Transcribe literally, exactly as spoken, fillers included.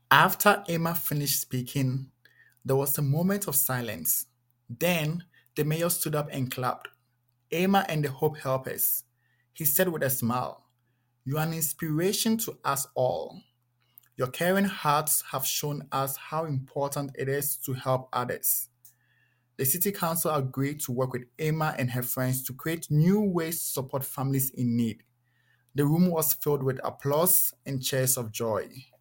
After Emma finished speaking, there was a moment of silence. Then the mayor stood up and clapped. Emma and the Hope Helpers, he said with a smile, you are an inspiration to us all. Your caring hearts have shown us how important it is to help others. The city council agreed to work with Emma and her friends to create new ways to support families in need. The room was filled with applause and cheers of joy.